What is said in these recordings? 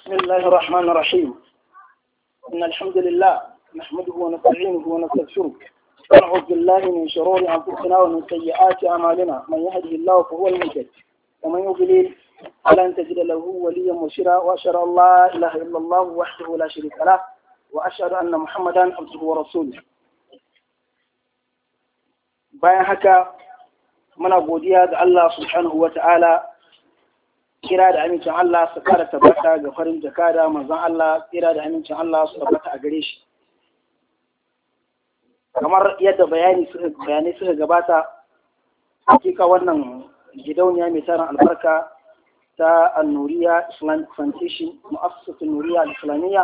بسم الله الرحمن الرحيم. إن الحمد لله نحمده ونستعينه ونستغفره ونعوذ بالله من شرور أنفسنا ومن سيئات أعمالنا. من يهده الله فهو المهتد ومن يضلل فلن تجد له وليا مرشدا. وأشهد أن لا إله إلا الله وحده لا شريك له وأشهد أن محمدا عبده ورسوله. bayan haka muna godiya ga Allah subhanahu wa ta'ala, kira da amincin Allah su kara tabbata ga farin jakada manzon Allah, kira da amincin Allah su tabbata a gare shi. Kamar yadda bayanai suka gabata, hakika wannan gidauniya mai tarin albarka ta An-Nuriya Islamic Foundation, mu'assasatul Nuriya al-Islamiyya,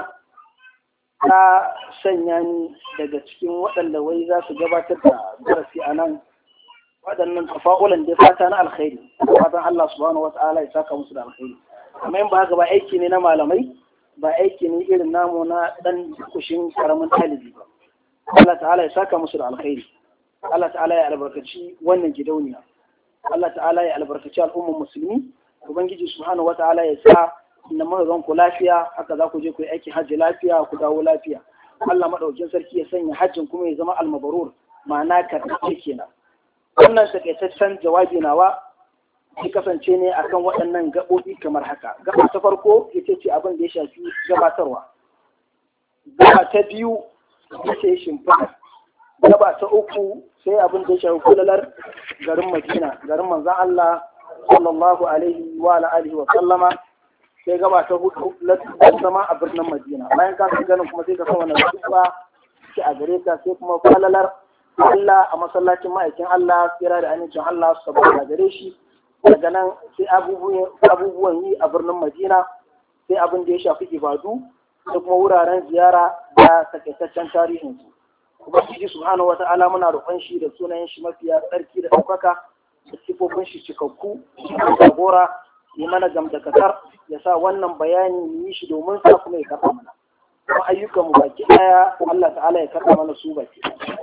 ta sanya ni daga cikin waɗanda wai za su gabatar da darasi a nan. Waɗannan tafa'ulan da fata na alkhairi, fatan Allah subhanahu wa ta'ala ya saka musu da alkhairi. Amma in ba haka ba aiki ne na malamai, ba aiki ne irin namu na ɗan kushin karamin talibi ba. Allah ta'ala ya saka musu da alkhairi. Allah ta'ala ya albarkaci wannan gidauniya. Allah ta'ala ya albarkaci al'ummar musulmi. Ubangiji subhanahu wa ta'ala ya sa inda muka gan ku lafiya, haka za ku je ku yi aikin hajji lafiya, ku dawo lafiya. Allah madaukakin sarki ya sanya hajjin kuma ya zama almabarur, ma'ana karɓace kenan. Wannan takaitaccen jawabi nawa ya kasance ne akan waɗannan gaɓoɓi kamar haka. Gaba ta farko ita ce abin da ya shafi gabatarwa. Gaba ta biyu ita ce shimfiɗa. Gaba ta uku sai abin da ya shafi kulalar garin Madina, garin manzon Allah sallallahu alaihi wa alihi wa sallama. Sai gaba ta hudu zama a birnin Madina. Bayan ka san ganin kuma sai ka san wannan dubba ki a gare ka, sai kuma falalar Allah a masallacin ma'aikin Allah, tsira da amincin Allah su tabbata gare shi. Daga nan sai abubuwan yi a birnin Madina, sai abin da ya shafi ibadu da kuma wuraren ziyara da takaitaccen tarihinsu. Ubangiji subhanahu wata'ala muna roƙon shi da sunayen shi mafiya tsarki da ɗaukaka da sifofin shi cikakku da gora yi mana gamdakatar, ya sa wannan bayani mu yi shi domin sa kuma ya karɓa mana. Kuma ayyukanmu baki ɗaya Allah ta'ala ya karɓa mana su baki.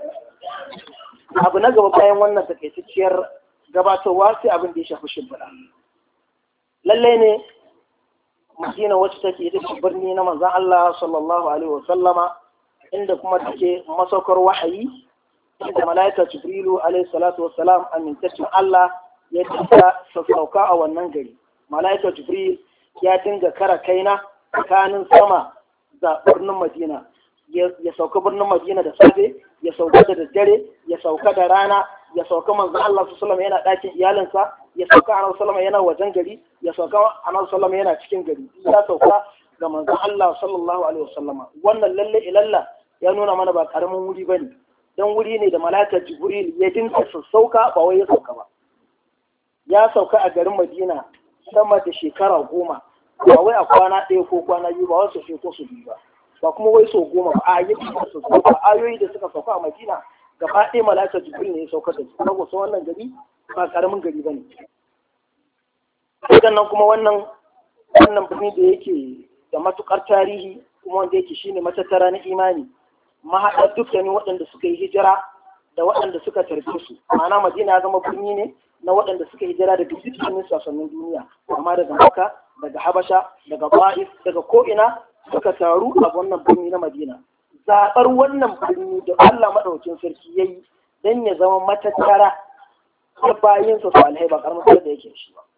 Abu na gaba bayan wannan takaitacciyar gabatarwa sai abin da ya shafi shimfiɗa. Lallai ne Madina wacce take ita ce birni na manzon Allah sallallahu alaihi wa sallama, inda kuma take masaukar wahayi, inda malaika Jibrilu alaihi salatu wassalam amintaccen Allah ya dinga sassauka a wannan gari. Malaika Jibril ya dinga kara kaina tsakanin sama da birnin Madina, ya sauka birnin Madina da safe, ya sauka da daddare, ya sauka da rana, ya sauka manzo Allah sallallahu alaihi yana ɗakin iyalinsa, ya sauka Annabi sallallahu yana wajen gari, ya sauka Annabi sallallahu yana cikin gari, ya sauka ga manzo Allah sallallahu alaihi wasallam. Wannan lalle ilalla ya nuna mana ba karamin wuri bane, dan wuri ne da malaika Jibril ya dinka sassauka, ba wai ya sauka ba. Ya sauka a garin Madina sama da shekara 10, ba wai a kwana ɗaya ko kwana biyu, ba wasu ko su biyu ba kuma wai so 10 ba a yi su sauka ayoyi da suka sauka a Madina gaba ɗaya malaka Jibril ne ya sauka da su. Kaga so wannan gari ba karamin gari bane. Sannan kuma wannan birni da yake da matukar tarihi, kuma wanda yake shine matattara na imani, mahaɗa dukkanin waɗanda suka yi hijira da waɗanda suka tarbe su. Ma'ana Madina ya zama birni ne na waɗanda suka hijira daga dukkanin sassanin duniya, amma daga Makka, daga Habasha, daga Ba'if, daga ko'ina suka taru a wannan birni na Madina. Zaɓar wannan birni da Allah maɗaukin sarki ya yi don ya zama matattara ta bayinsa su alhai ba ƙarfin da yake shi ba.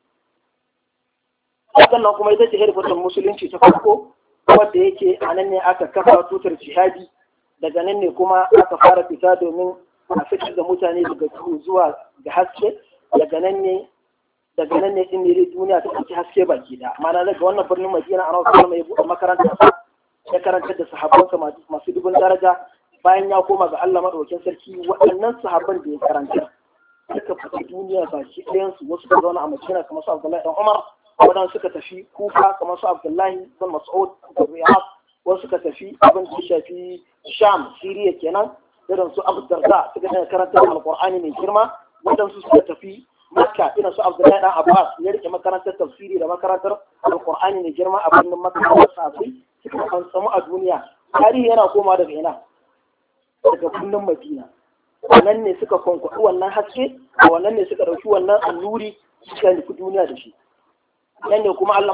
Sannan kuma ita ce hedikwatar musulunci ta farko, wadda yake a nan ne aka kafa tutar jihadi, daga nan ne kuma aka fara fita domin a fitar da mutane daga duhu zuwa ga haske, daga nan ne din ne duniya ta ɗauki haske baki da. Ma'ana daga wannan birnin Madina Annabi sallallahu alaihi ya buɗe makaranta, ya karantar da sahabbansa masu dubin daraja. Bayan ya koma ga Allah madaukakin sarki, waɗannan sahabban da ya karanta suka fita duniya baki ɗayan su. Wasu suka zauna a Madina kamar su Abdullahi dan Umar, waɗansu suka tafi Kufa kamar su Abdullahi bin Mas'ud da Riyad, wasu suka tafi abin da shafi Sham, Syria kenan, irin su Abu Darda suka karanta Alqur'ani mai girma. Waɗansu suka tafi Makka, irin su Abdullahi dan Abbas ya rike makarantar tafsiri da makarantar Alqur'ani mai girma a birnin Makka da sahabbai suka samu a duniya. Tarihi yana koma daga ina? Daga birnin Madina. Wannan ne suka kwankwaɗi wannan haske, wannan ne suka ɗauki wannan annuri suka nufi duniya da shi. Nan ne kuma Allah